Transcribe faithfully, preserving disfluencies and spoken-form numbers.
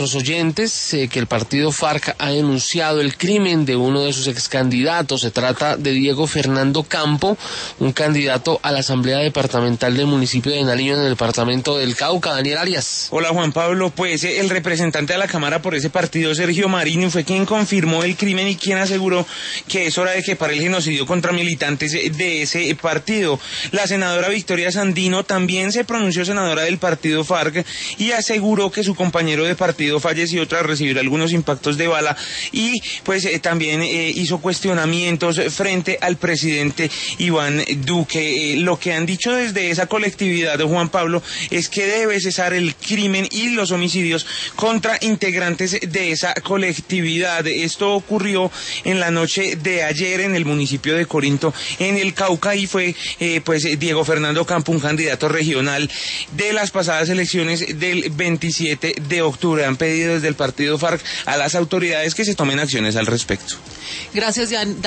nuestros oyentes eh, que el partido FARC ha denunciado el crimen de uno de sus excandidatos. Se trata de Diego Fernando Campo, un candidato a la Asamblea Departamental del municipio de Nariño en el departamento del Cauca. Daniel Arias. Hola Juan Pablo, pues el representante de la Cámara por ese partido, Sergio Marini, fue quien confirmó el crimen y quien aseguró que es hora de que pare el genocidio contra militantes de ese partido. La senadora Victoria Sandino también se pronunció, senadora del partido FARC, y aseguró que su compañero de partido falleció tras recibir algunos impactos de bala y pues eh, también eh, hizo cuestionamientos frente al presidente Iván Duque. Eh, lo que han dicho desde esa colectividad de Juan Pablo es que debe cesar el crimen y los homicidios contra integrantes de esa colectividad. Esto ocurrió en la noche de ayer en el municipio de Corinto, en el Cauca, y fue eh, pues Diego Fernando Campo, un candidato regional de las pasadas elecciones del veintisiete de octubre. Han pedido desde el partido FARC a las autoridades que se tomen acciones al respecto. Gracias, Jan.